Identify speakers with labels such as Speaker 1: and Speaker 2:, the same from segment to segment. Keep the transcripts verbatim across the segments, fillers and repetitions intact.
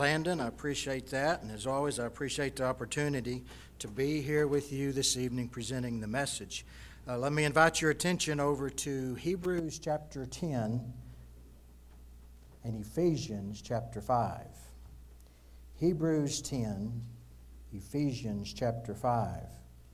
Speaker 1: Landon, I appreciate that, and as always, I appreciate the opportunity to be here with you this evening presenting the message. Uh, let me invite your attention over to Hebrews chapter ten and Ephesians chapter five. Hebrews ten, Ephesians chapter five.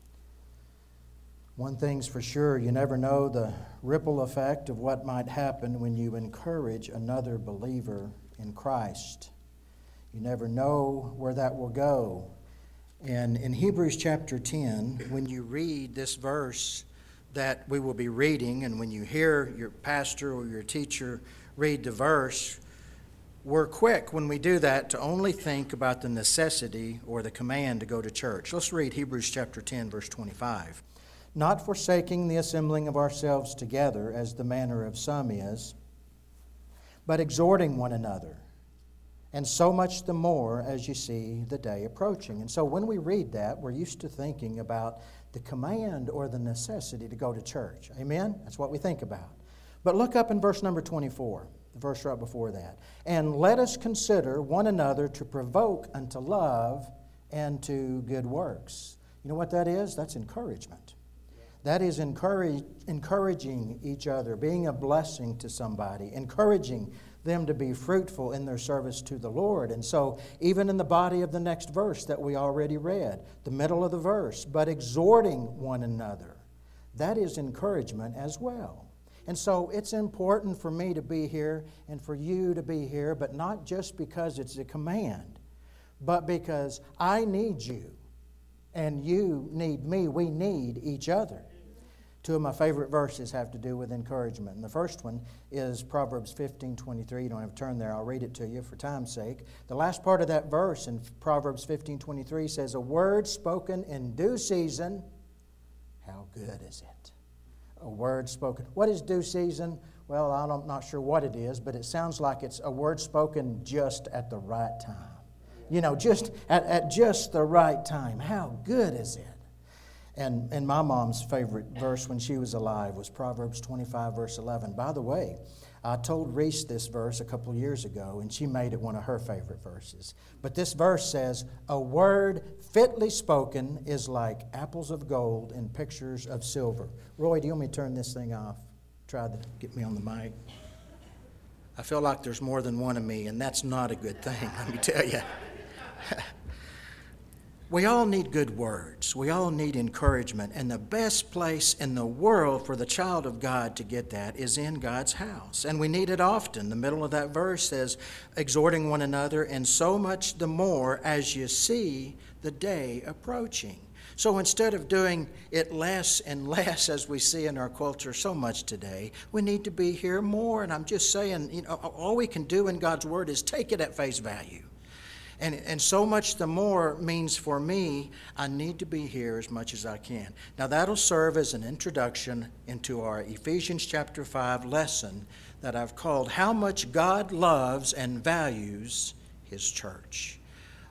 Speaker 1: One thing's for sure, you never know the ripple effect of what might happen when you encourage another believer in Christ. You never know where that will go. And in Hebrews chapter ten, when you read this verse that we will be reading, and when you hear your pastor or your teacher read the verse, we're quick when we do that to only think about the necessity or the command to go to church. Let's read Hebrews chapter ten, verse twenty-five. Not forsaking the assembling of ourselves together, as the manner of some is, but exhorting one another, and so much the more as you see the day approaching. And so when we read that, we're used to thinking about the command or the necessity to go to church. Amen? That's what we think about. But look up in verse number twenty-four, the verse right before that. And let us consider one another to provoke unto love and to good works. You know what that is? That's encouragement. That is encourage, encouraging each other, being a blessing to somebody, encouraging them to be fruitful in their service to the Lord. And so even in the body of the next verse that we already read, the middle of the verse, but exhorting one another, that is encouragement as well. And so it's important for me to be here and for you to be here, but not just because it's a command, but because I need you and you need me. We need each other. Two of my favorite verses have to do with encouragement. And the first one is Proverbs fifteen twenty-three. You don't have to turn there. I'll read it to you for time's sake. The last part of that verse in Proverbs fifteen twenty-three says, a word spoken in due season, how good is it? A word spoken. What is due season? Well, I'm not sure what it is, but it sounds like it's a word spoken just at the right time. You know, just at, at just the right time. How good is it? And, and my mom's favorite verse when she was alive was Proverbs twenty-five, verse eleven. By the way, I told Reese this verse a couple of years ago, and she made it one of her favorite verses. But this verse says, a word fitly spoken is like apples of gold in pictures of silver. Roy, do you want me to turn this thing off? Try to get me on the mic. I feel like there's more than one of me, and that's not a good thing, let me tell you. We all need good words. We all need encouragement. And the best place in the world for the child of God to get that is in God's house. And we need it often. The middle of that verse says, exhorting one another, and so much the more as you see the day approaching. So instead of doing it less and less as we see in our culture so much today, we need to be here more. And I'm just saying, you know, all we can do in God's Word is take it at face value. And, and so much the more means for me, I need to be here as much as I can. Now that'll serve as an introduction into our Ephesians chapter five lesson that I've called How Much God Loves and Values His Church.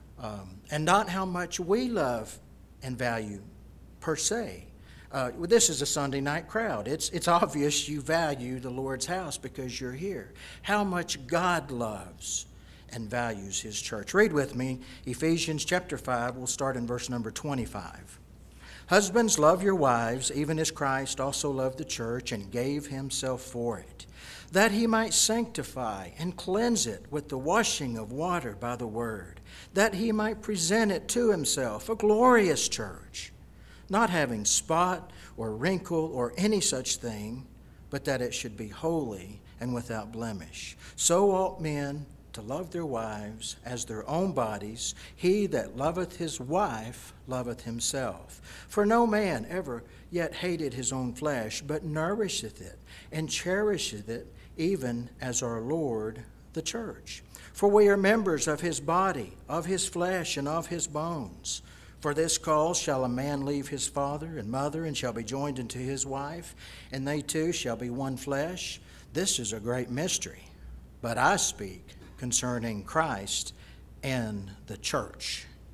Speaker 1: Um, and not how much we love and value per se. Uh, this is a Sunday night crowd. It's, it's obvious you value the Lord's house because you're here. How much God loves and values His church. Read with me Ephesians chapter five. We'll start in verse number twenty-five. Husbands, love your wives, even as Christ also loved the church and gave Himself for it, that He might sanctify and cleanse it with the washing of water by the word, that He might present it to Himself a glorious church, not having spot or wrinkle or any such thing, but that it should be holy and without blemish. So ought men to love their wives as their own bodies. He that loveth his wife loveth himself. For no man ever yet hated his own flesh, but nourisheth it, and cherisheth it, even as our Lord the church. For we are members of His body, of His flesh, and of His bones. For this cause shall a man leave his father and mother, and shall be joined unto his wife, and they two shall be one flesh. This is a great mystery, but I speak concerning Christ and the church.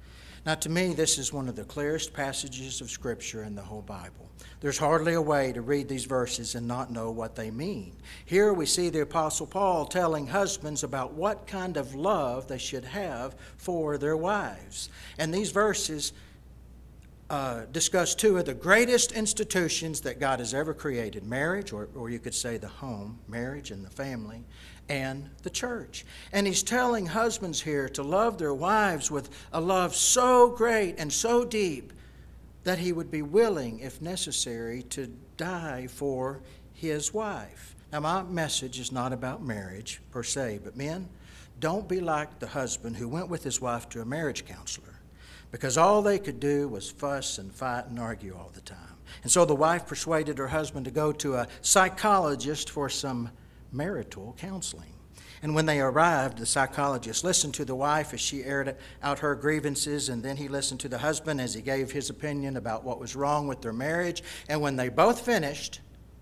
Speaker 1: Now, to me, this is one of the clearest passages of Scripture in the whole Bible. There's hardly a way to read these verses and not know what they mean. Here we see the Apostle Paul telling husbands about what kind of love they should have for their wives. And these verses uh, discuss two of the greatest institutions that God has ever created, marriage, or, or you could say the home, marriage and the family, and the church. And he's telling husbands here to love their wives with a love so great and so deep that he would be willing, if necessary, to die for his wife. Now, my message is not about marriage per se, but men, don't be like the husband who went with his wife to a marriage counselor because all they could do was fuss and fight and argue all the time. And so the wife persuaded her husband to go to a psychologist for some marital counseling. And when they arrived, the psychologist listened to the wife as she aired out her grievances, and then he listened to the husband as he gave his opinion about what was wrong with their marriage. And when they both finished,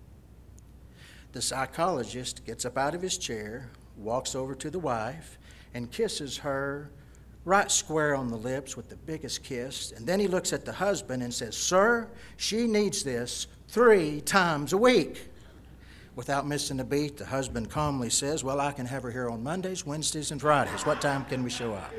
Speaker 1: the psychologist gets up out of his chair, walks over to the wife, and kisses her right square on the lips with the biggest kiss. And then he looks at the husband and says, "Sir, she needs this three times a week." Without missing a beat, the husband calmly says, "Well, I can have her here on Mondays, Wednesdays, and Fridays. What time can we show up?"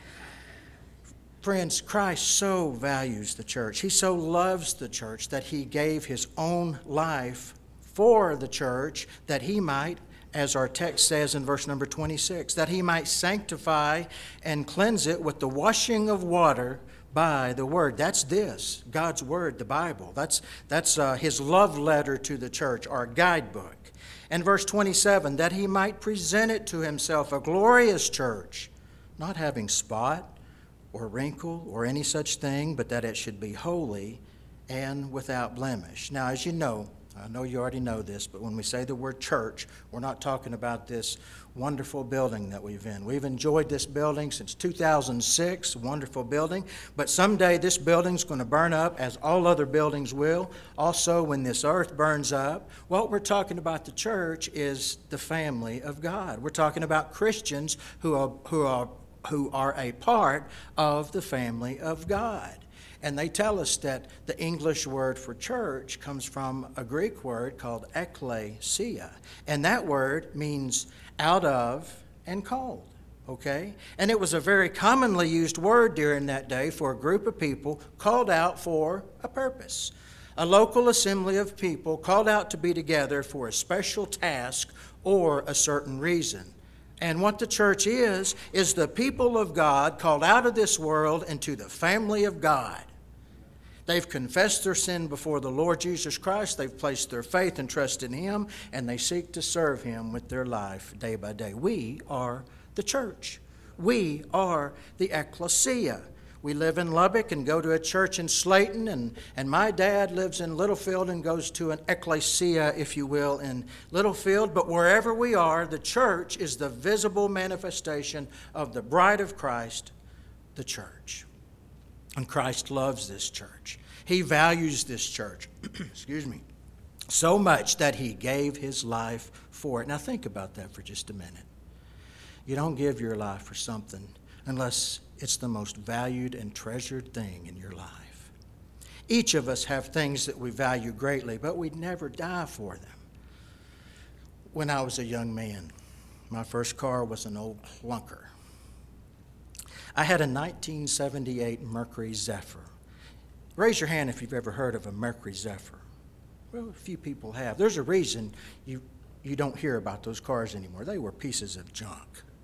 Speaker 1: Friends, Christ so values the church. He so loves the church that he gave his own life for the church that he might, as our text says in verse number twenty-six, that he might sanctify and cleanse it with the washing of water by the Word. That's this, God's Word, the Bible. That's, that's uh, his love letter to the church, our guidebook. And verse twenty-seven, that he might present it to himself a glorious church, not having spot or wrinkle or any such thing, but that it should be holy and without blemish. Now, as you know, I know you already know this, but when we say the word church, we're not talking about this wonderful building that we've in. We've enjoyed this building since two thousand six, a wonderful building, but someday this building's going to burn up, as all other buildings will. Also, when this earth burns up, what we're talking about the church is the family of God. We're talking about Christians who are, who are, who are a part of the family of God. And they tell us that the English word for church comes from a Greek word called ekklesia. And that word means out of and called, okay? And it was a very commonly used word during that day for a group of people called out for a purpose. A local assembly of people called out to be together for a special task or a certain reason. And what the church is, is the people of God called out of this world into the family of God. They've confessed their sin before the Lord Jesus Christ. They've placed their faith and trust in Him, and they seek to serve Him with their life day by day. We are the church. We are the ecclesia. We live in Lubbock and go to a church in Slayton, and, and my dad lives in Littlefield and goes to an ecclesia, if you will, in Littlefield. But wherever we are, the church is the visible manifestation of the bride of Christ, the church. And Christ loves this church. He values this church, excuse me, so much that He gave His life for it. Now think about that for just a minute. You don't give your life for something unless it's the most valued and treasured thing in your life. Each of us have things that we value greatly, but we'd never die for them. When I was a young man, my first car was an old clunker. I had a nineteen seventy-eight Mercury Zephyr. Raise your hand if you've ever heard of a Mercury Zephyr. Well, a few people have. There's a reason you, you don't hear about those cars anymore. They were pieces of junk.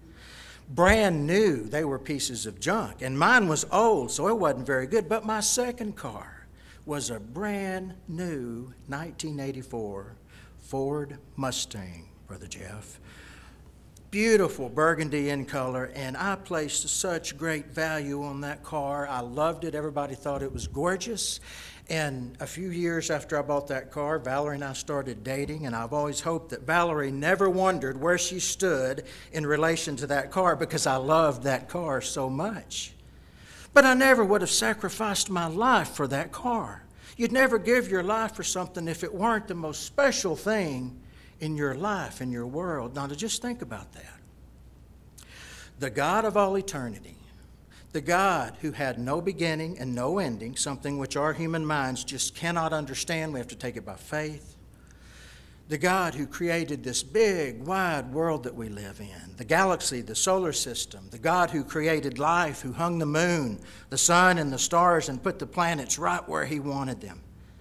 Speaker 1: Brand new, they were pieces of junk. And mine was old, so it wasn't very good. But my second car was a brand new nineteen eighty-four Ford Mustang, Brother Jeff. Beautiful burgundy in color, and I placed such great value on that car. I loved it. Everybody thought it was gorgeous. And a few years after I bought that car, Valerie and I started dating, and I've always hoped that Valerie never wondered where she stood in relation to that car because I loved that car so much. But I never would have sacrificed my life for that car. You'd never give your life for something if it weren't the most special thing in your life, in your world. Now, to just think about that. The God of all eternity, The God who had no beginning and no ending, something which our human minds just cannot understand, we have to take it by faith. The God who created this big, wide world that we live in, the galaxy, the solar system, the God who created life, who hung the moon, the sun, and the stars and put the planets right where he wanted them.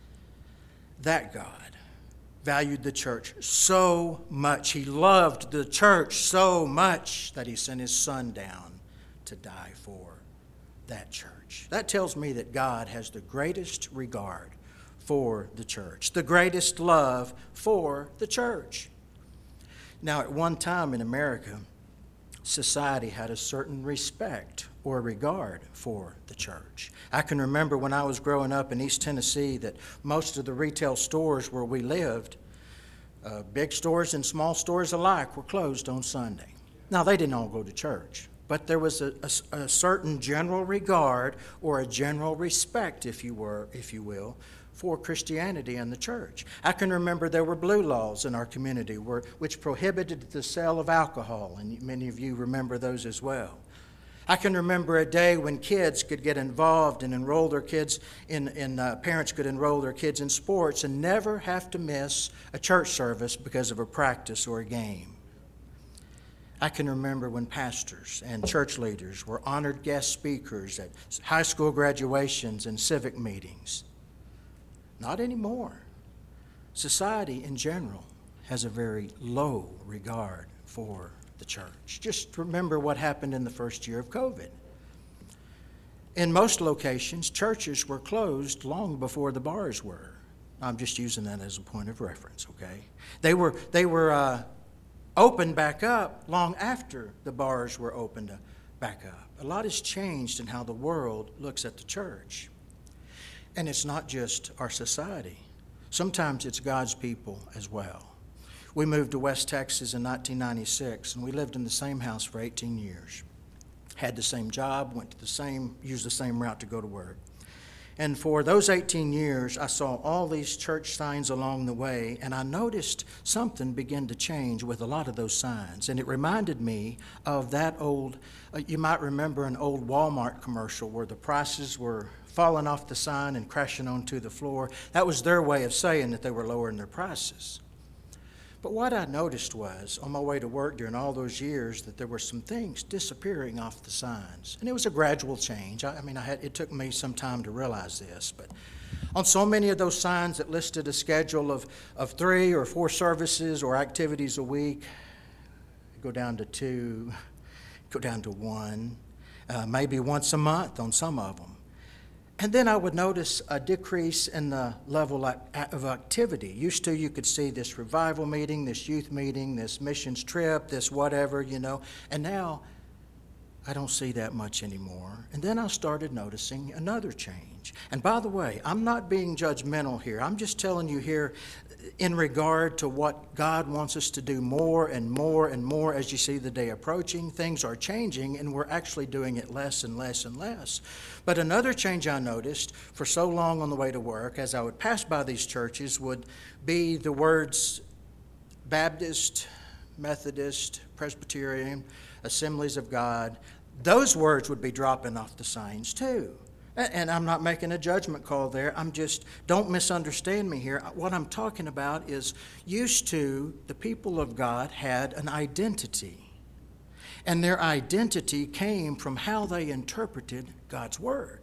Speaker 1: That God valued the church so much. He loved the church so much that he sent his son down to die for that church. That tells me that God has the greatest regard for the church, the greatest love for the church. Now, at one time in America, society had a certain respect or regard for the church. I can remember when I was growing up in East Tennessee that most of the retail stores where we lived, uh, big stores and small stores alike, were closed on Sunday. Now, they didn't all go to church, but there was a, a, a certain general regard or a general respect, if you were, if you will, for Christianity and the church. I can remember there were blue laws in our community where, which prohibited the sale of alcohol, and many of you remember those as well. I can remember a day when kids could get involved and enroll their kids in, in uh, parents could enroll their kids in sports and never have to miss a church service because of a practice or a game. I can remember when pastors and church leaders were honored guest speakers at high school graduations and civic meetings. Not anymore. Society in general has a very low regard for the church. Just remember what happened in the first year of COVID. In most locations, churches were closed long before the bars were. I'm just using that as a point of reference, okay? They were, they were uh, opened back up long after the bars were opened back up. A lot has changed in how the world looks at the church. And it's not just our society. Sometimes it's God's people as well. We moved to West Texas in nineteen ninety-six, and we lived in the same house for eighteen years. Had the same job, went to the same, used the same route to go to work. And for those eighteen years, I saw all these church signs along the way, and I noticed something begin to change with a lot of those signs. And it reminded me of that old, uh, you might remember an old Walmart commercial where the prices were falling off the sign and crashing onto the floor. That was their way of saying that they were lowering their prices. But what I noticed was, on my way to work during all those years, that there were some things disappearing off the signs. And it was a gradual change. I, I mean, I had, it took me some time to realize this. But on so many of those signs that listed a schedule of, of three or four services or activities a week, go down to two, go down to one, uh, maybe once a month on some of them. And then I would notice a decrease in the level of activity. Used to, you could see this revival meeting, this youth meeting, this missions trip, this whatever, you know. And now, I don't see that much anymore. And then I started noticing another change. And by the way, I'm not being judgmental here. I'm just telling you here in regard to what God wants us to do more and more and more as you see the day approaching. Things are changing, and we're actually doing it less and less and less. But another change I noticed for so long on the way to work, as I would pass by these churches, would be the words Baptist, Methodist, Presbyterian, Assemblies of God. Those words would be dropping off the signs too. And I'm not making a judgment call there. I'm just, don't misunderstand me here. What I'm talking about is used to, the people of God had an identity. And their identity came from how they interpreted God's Word.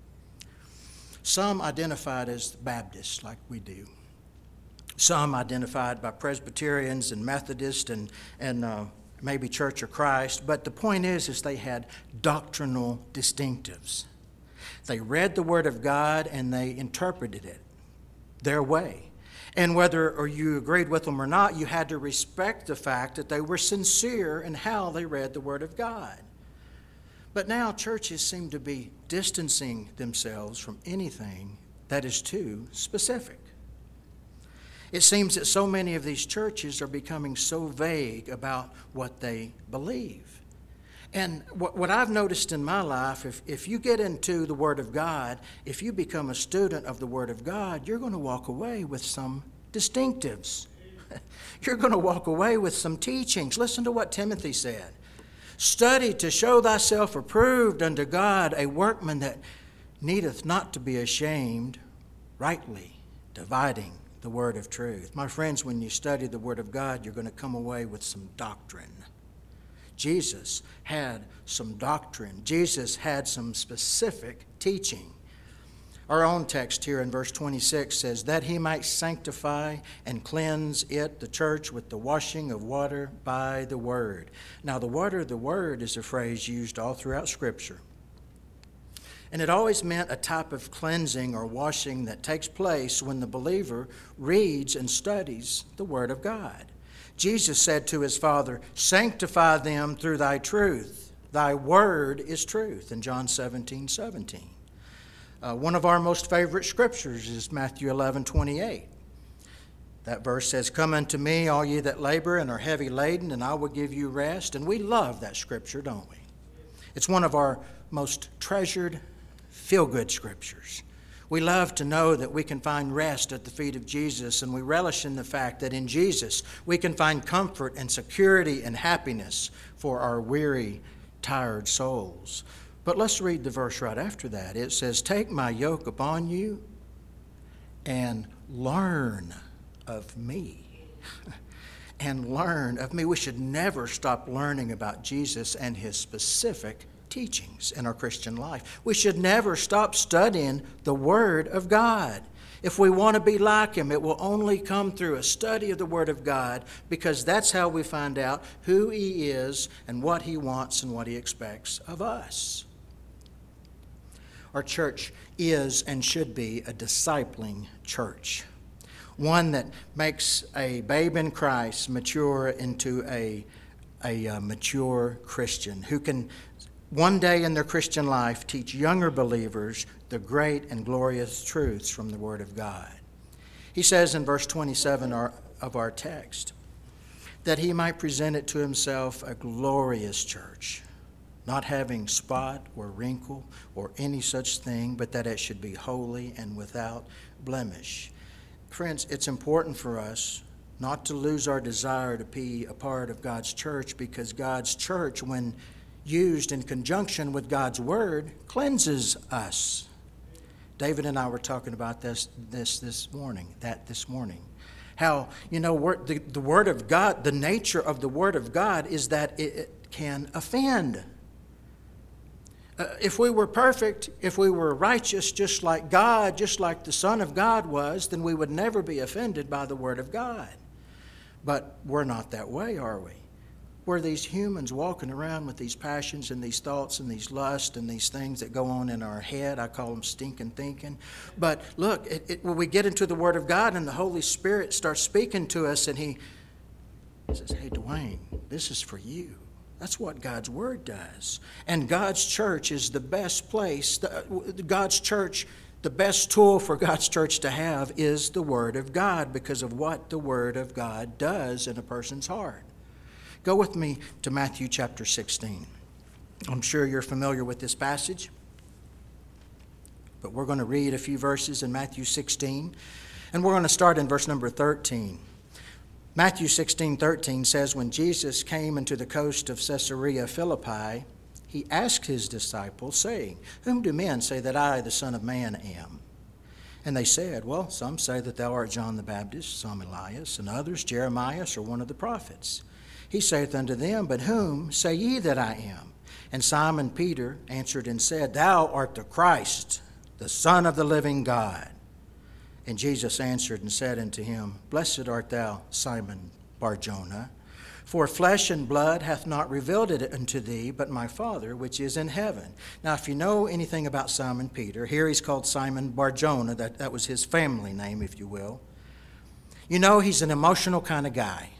Speaker 1: Some identified as Baptists, like we do. Some identified by Presbyterians and Methodists and, and uh, maybe Church of Christ. But the point is, is they had doctrinal distinctives. They read the Word of God and they interpreted it their way. And whether or you agreed with them or not, you had to respect the fact that they were sincere in how they read the Word of God. But now churches seem to be distancing themselves from anything that is too specific. It seems that so many of these churches are becoming so vague about what they believe. And what, what I've noticed in my life, if, if you get into the Word of God, if you become a student of the Word of God, you're going to walk away with some distinctives. You're going to walk away with some teachings. Listen to what Timothy said. Study to show thyself approved unto God, a workman that needeth not to be ashamed, rightly dividing the word of truth. My friends, when you study the word of God, you're going to come away with some doctrine. Jesus had some doctrine. Jesus had some specific teaching. Our own text here in verse twenty-six says, that he might sanctify and cleanse it, the church, with the washing of water by the word. Now, the water of the word is a phrase used all throughout Scripture. And it always meant a type of cleansing or washing that takes place when the believer reads and studies the Word of God. Jesus said to his Father, sanctify them through thy truth. Thy word is truth, in John seventeen seventeen. Uh, one of our most favorite scriptures is Matthew eleven twenty-eight. That verse says, come unto me, all ye that labor and are heavy laden, and I will give you rest. And we love that scripture, don't we? It's one of our most treasured feel-good scriptures. We love to know that we can find rest at the feet of Jesus, and we relish in the fact that in Jesus we can find comfort and security and happiness for our weary, tired souls. But let's read the verse right after that. It says, take my yoke upon you and learn of me. And learn of me. We should never stop learning about Jesus and his specific teachings in our Christian life. We should never stop studying the Word of God. If we want to be like him, it will only come through a study of the Word of God, because that's how we find out who he is and what he wants and what he expects of us. Our church is and should be a discipling church, one that makes a babe in Christ mature into a, a, a mature Christian who can one day in their Christian life teach younger believers the great and glorious truths from the Word of God. He says in verse twenty-seven of our text that he might present it to himself a glorious church, not having spot or wrinkle or any such thing, but that it should be holy and without blemish. Friends, it's important for us not to lose our desire to be a part of God's church, because God's church, when used in conjunction with God's Word, cleanses us. David and I were talking about this this this morning, that this morning. How, you know, the, the Word of God, the nature of the Word of God is that it, it can offend. Uh, if we were perfect, if we were righteous just like God, just like the Son of God was, then we would never be offended by the Word of God. But we're not that way, are we? We're these humans walking around with these passions and these thoughts and these lusts and these things that go on in our head. I call them stinking thinking. But look, it, it, when we get into the Word of God and the Holy Spirit starts speaking to us, and he says, hey, Dwayne, this is for you. That's what God's Word does. And God's church is the best place. The, God's church, the best tool for God's church to have is the Word of God, because of what the Word of God does in a person's heart. Go with me to Matthew chapter sixteen. I'm sure you're familiar with this passage, but we're going to read a few verses in Matthew sixteen, and we're going to start in verse number thirteen. Matthew sixteen thirteen says, when Jesus came into the coast of Caesarea Philippi, he asked his disciples, saying, whom do men say that I, the Son of Man, am? And they said, well, some say that thou art John the Baptist, some Elias, and others Jeremiah or one of the prophets. He saith unto them, but whom say ye that I am? And Simon Peter answered and said, thou art the Christ, the Son of the living God. And Jesus answered and said unto him, blessed art thou, Simon Bar-Jonah, for flesh and blood hath not revealed it unto thee, but my Father which is in heaven. Now, if you know anything about Simon Peter, here he's called Simon Bar-Jonah. That, that was his family name, if you will. You know he's an emotional kind of guy.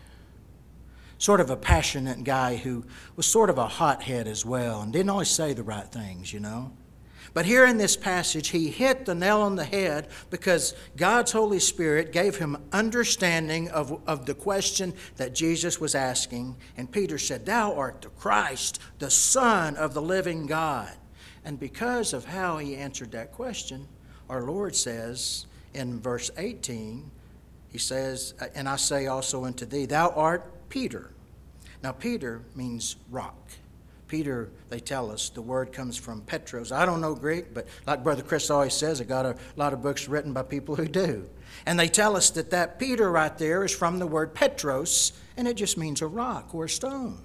Speaker 1: Sort of a passionate guy who was sort of a hothead as well and didn't always say the right things, you know. But here in this passage, he hit the nail on the head, because God's Holy Spirit gave him understanding of, of the question that Jesus was asking. And Peter said, thou art the Christ, the Son of the living God. And because of how he answered that question, our Lord says in verse eighteen, he says, and I say also unto thee, thou art Peter. Now, Peter means rock. Peter, they tell us, the word comes from Petros. I don't know Greek, but like Brother Chris always says, I got a lot of books written by people who do. And they tell us that that Peter right there is from the word Petros, and it just means a rock or a stone.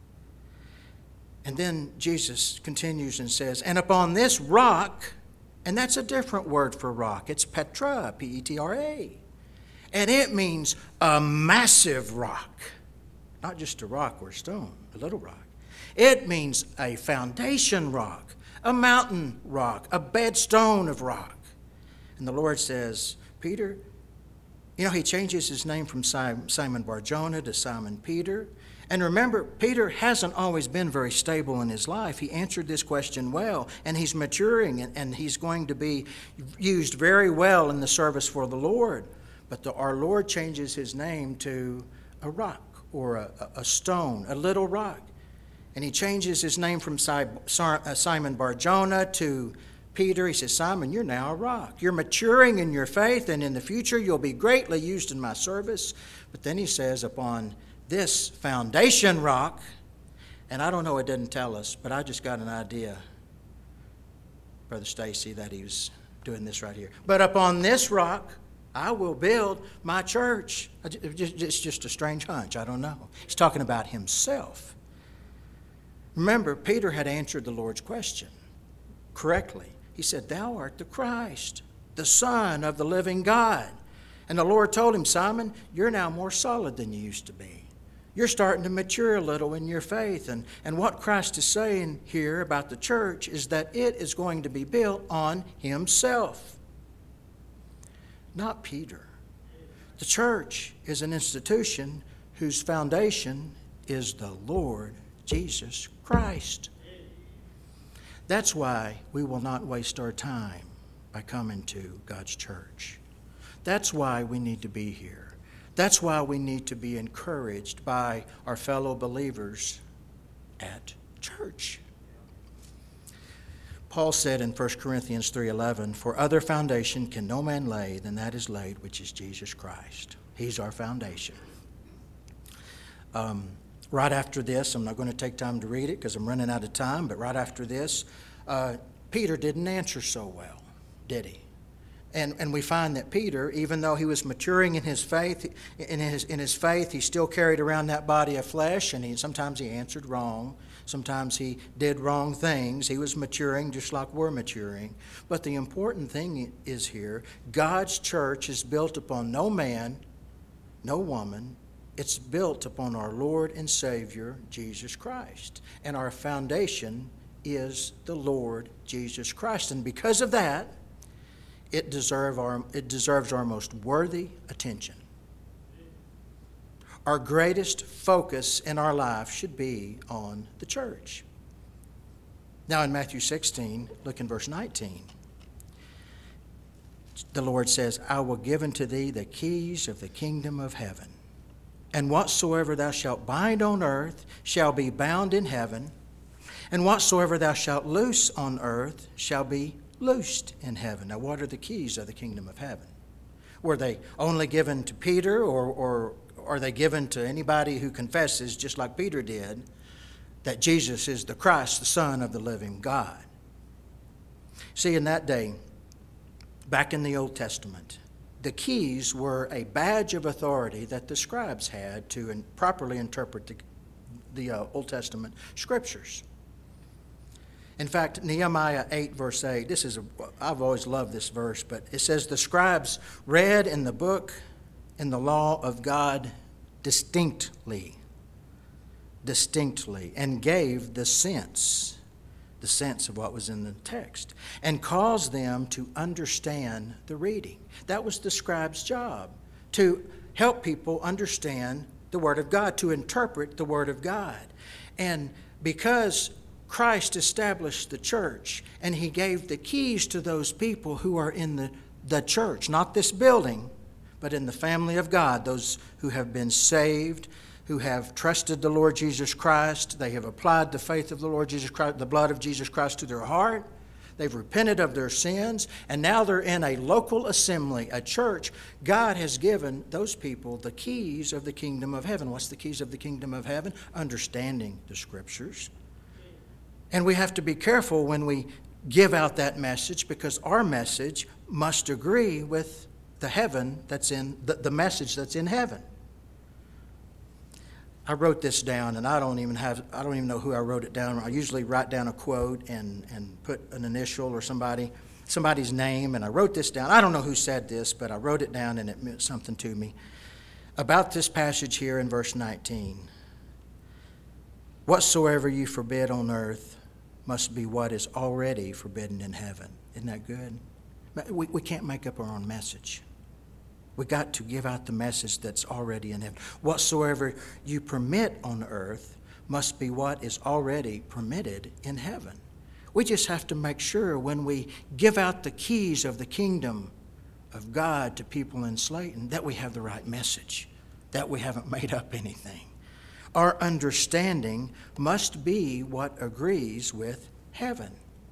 Speaker 1: And then Jesus continues and says, and upon this rock, and that's a different word for rock. It's Petra, P E T R A. And it means a massive rock. Not just a rock or a stone, a little rock. It means a foundation rock, a mountain rock, a bed stone of rock. And the Lord says, Peter, you know, he changes his name from Simon Bar-Jonah to Simon Peter. And remember, Peter hasn't always been very stable in his life. He answered this question well, and he's maturing, and, and he's going to be used very well in the service for the Lord. But the, our Lord changes his name to a rock or a, a stone, a little rock. And he changes his name from Simon Bar-Jonah to Peter. He says, Simon, you're now a rock. You're maturing in your faith, and in the future you'll be greatly used in my service. But then he says, upon this foundation rock, and I don't know, it didn't tell us, but I just got an idea, Brother Stacy, that he was doing this right here. But upon this rock, I will build my church. It's just a strange hunch. I don't know. He's talking about himself. Remember, Peter had answered the Lord's question correctly. He said, thou art the Christ, the Son of the living God. And the Lord told him, Simon, you're now more solid than you used to be. You're starting to mature a little in your faith. And, and what Christ is saying here about the church is that it is going to be built on himself, not Peter. The church is an institution whose foundation is the Lord Jesus Christ. That's why we will not waste our time by coming to God's church. That's why we need to be here. That's why we need to be encouraged by our fellow believers at church. Paul said in First Corinthians three eleven, for other foundation can no man lay than that is laid, which is Jesus Christ. He's our foundation. Um, right after this, I'm not going to take time to read it because I'm running out of time, but right after this, uh, Peter didn't answer so well, did he? And, and we find that Peter, even though he was maturing in his faith, in his, in his faith, he still carried around that body of flesh, and he, sometimes he answered wrong. Sometimes he did wrong things. He was maturing just like we're maturing. But the important thing is here, God's church is built upon no man, no woman. It's built upon our Lord and Savior, Jesus Christ. And our foundation is the Lord Jesus Christ. And because of that, it deserve our, it deserves our most worthy attention. Our greatest focus in our life should be on the church. Now in Matthew sixteen, look in verse nineteen. The Lord says, I will give unto thee the keys of the kingdom of heaven. And whatsoever thou shalt bind on earth shall be bound in heaven. And whatsoever thou shalt loose on earth shall be loosed in heaven. Now, what are the keys of the kingdom of heaven? Were they only given to Peter, or, or are they given to anybody who confesses, just like Peter did, that Jesus is the Christ, the Son of the living God? See, in that day, back in the Old Testament, the keys were a badge of authority that the scribes had to in, properly interpret the, the uh, Old Testament scriptures. In fact, Nehemiah eight, verse eight, this is a, I've always loved this verse, but it says, the scribes read in the book, in the law of God distinctly, distinctly, and gave the sense, the sense of what was in the text, and caused them to understand the reading. That was the scribe's job, to help people understand the Word of God, to interpret the Word of God. And because Christ established the church, and he gave the keys to those people who are in the, the church, not this building, but in the family of God, those who have been saved, who have trusted the Lord Jesus Christ. They have applied the faith of the Lord Jesus Christ, the blood of Jesus Christ to their heart. They've repented of their sins, and now they're in a local assembly, a church. God has given those people the keys of the kingdom of heaven. What's the keys of the kingdom of heaven? Understanding the scriptures, And we have to be careful when we give out that message, because our message must agree with the heaven that's in the, the message that's in heaven. I wrote this down, and I don't even have I don't even know who I wrote it down. I usually write down a quote and, and put an initial or somebody somebody's name, and I wrote this down. I don't know who said this, but I wrote it down and it meant something to me. About this passage here in verse nineteen. Whatsoever you forbid on earth must be what is already forbidden in heaven. Isn't that good? We, we can't make up our own message. We got to give out the message that's already in heaven. Whatsoever you permit on earth must be what is already permitted in heaven. We just have to make sure when we give out the keys of the kingdom of God to people in Slayton that we have the right message, that we haven't made up anything. Our understanding must be what agrees with heaven.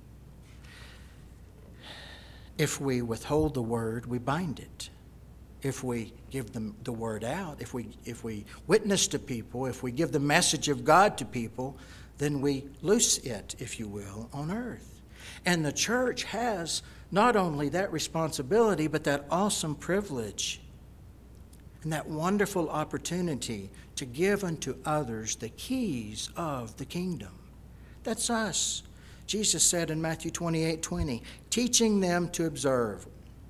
Speaker 1: If we withhold the word, we bind it. If we give them the word out, if we if we witness to people, if we give the message of God to people, then we loose it, if you will, on earth. And the church has not only that responsibility, but that awesome privilege and that wonderful opportunity to give unto others the keys of the kingdom. That's us. Jesus said in Matthew twenty-eight twenty, teaching them to observe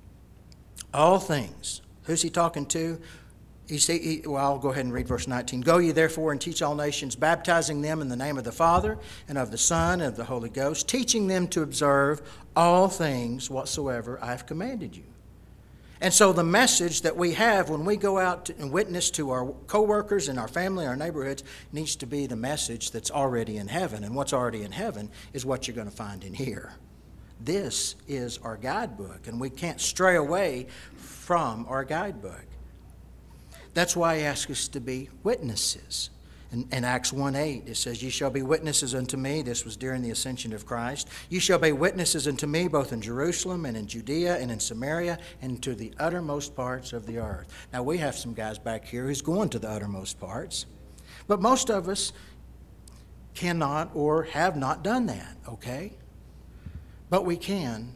Speaker 1: all things. Who's he talking to? He, he, well, I'll go ahead and read verse nineteen. Go ye therefore and teach all nations, baptizing them in the name of the Father and of the Son and of the Holy Ghost, teaching them to observe all things whatsoever I have commanded you. And so the message that we have when we go out and witness to our co-workers and our family, our neighborhoods, needs to be the message that's already in heaven. And what's already in heaven is what you're going to find in here. This is our guidebook, and we can't stray away from our guidebook. That's why he asks us to be witnesses. In, in Acts one eight, it says, ye shall be witnesses unto me. This was during the ascension of Christ. You shall be witnesses unto me both in Jerusalem and in Judea and in Samaria and to the uttermost parts of the earth. Now, we have some guys back here who's going to the uttermost parts. But most of us cannot or have not done that, okay? But we can.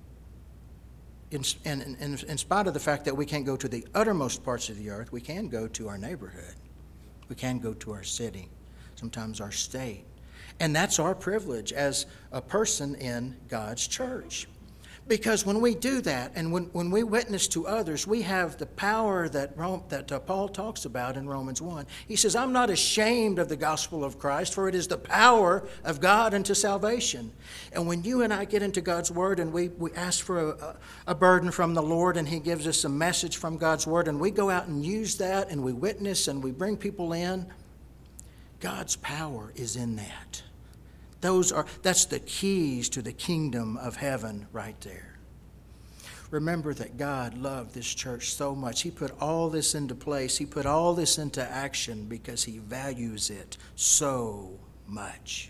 Speaker 1: In, in, in, in spite of the fact that we can't go to the uttermost parts of the earth, we can go to our neighborhood. We can go to our city, sometimes our state. And that's our privilege as a person in God's church. Because when we do that and when, when we witness to others, we have the power that, Rome, that uh, Paul talks about in Romans one. He says, I'm not ashamed of the gospel of Christ, for it is the power of God unto salvation. And when you and I get into God's word and we, we ask for a, a burden from the Lord and he gives us a message from God's word and we go out and use that and we witness and we bring people in, God's power is in that. Those are, that's the keys to the kingdom of heaven right there. Remember that God loved this church so much. He put all this into place. He put all this into action because he values it so much.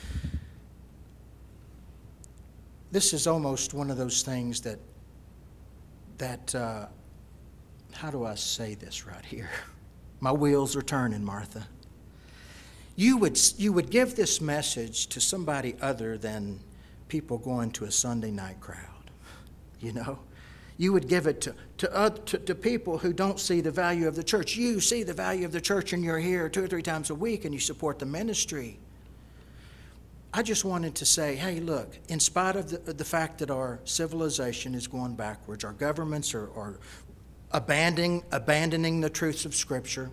Speaker 1: This is almost one of those things that, that uh, how do I say this right here? My wheels are turning, Martha. You would you would give this message to somebody other than people going to a Sunday night crowd, you know? You would give it to, to, uh, to, to people who don't see the value of the church. You see the value of the church and you're here two or three times a week and you support the ministry. I just wanted to say, hey, look, in spite of the, the fact that our civilization is going backwards, our governments are, are abandoning, abandoning the truths of Scripture,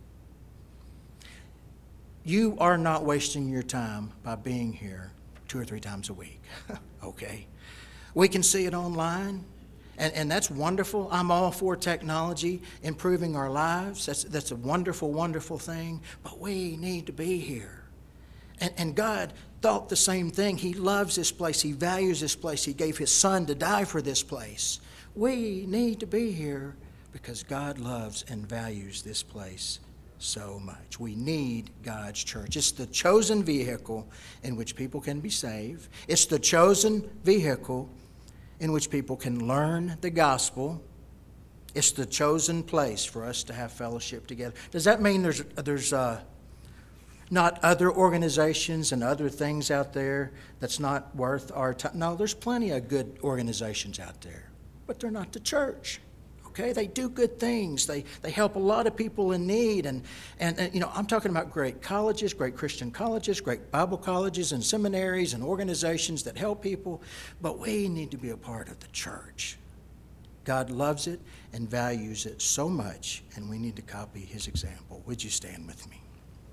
Speaker 1: you are not wasting your time by being here two or three times a week, okay? We can see it online, and, and that's wonderful. I'm all for technology improving our lives. That's, that's a wonderful, wonderful thing, but we need to be here. And, and God thought the same thing. He loves this place. He values this place. He gave his son to die for this place. We need to be here because God loves and values this place so much. We need God's church. It's the chosen vehicle in which people can be saved. It's the chosen vehicle in which people can learn the gospel. It's the chosen place for us to have fellowship together. Does that mean there's there's uh, not other organizations and other things out there that's not worth our time. No, there's plenty of good organizations out there, but they're not the church. Okay, they do good things. They they help a lot of people in need, and, and and you know I'm talking about great colleges, great Christian colleges, great Bible colleges and seminaries and organizations that help people. But we need to be a part of the church. God loves it and values it so much, and we need to copy His example. Would you stand with me?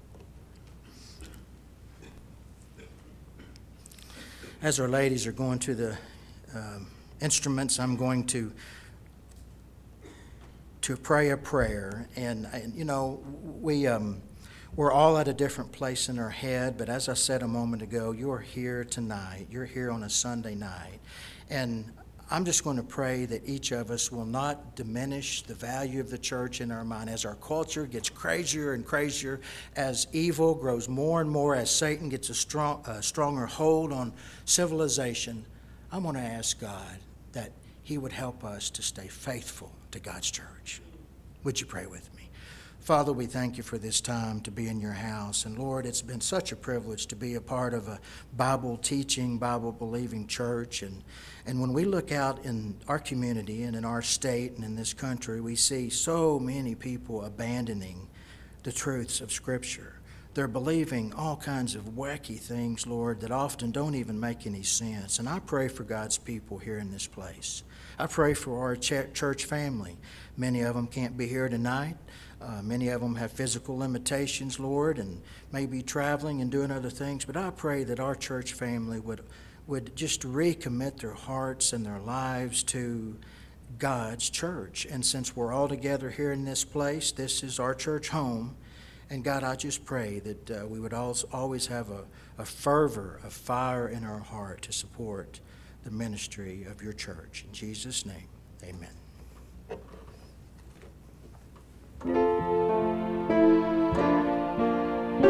Speaker 1: As our ladies are going to the um, instruments, I'm going to. to pray a prayer. And, and you know, we, um, we're all at a different place in our head, but as I said a moment ago, you're here tonight. You're here on a Sunday night. And I'm just going to pray that each of us will not diminish the value of the church in our mind as our culture gets crazier and crazier, as evil grows more and more, as Satan gets a, strong, a stronger hold on civilization. I'm going to ask God that He would help us to stay faithful to God's church. Would you pray with me? Father, we thank you for this time to be in your house. And Lord, it's been such a privilege to be a part of a Bible teaching, Bible believing church. And, and when we look out in our community and in our state and in this country, we see so many people abandoning the truths of Scripture. They're believing all kinds of wacky things, Lord, that often don't even make any sense. And I pray for God's people here in this place. I pray for our ch- church family. Many of them can't be here tonight. Uh, many of them have physical limitations, Lord, and may be traveling and doing other things. But I pray that our church family would, would just recommit their hearts and their lives to God's church. And since we're all together here in this place, this is our church home. And God, I just pray that uh, we would always have a, a fervor, a fire in our heart to support the ministry of your church. In Jesus' name, amen.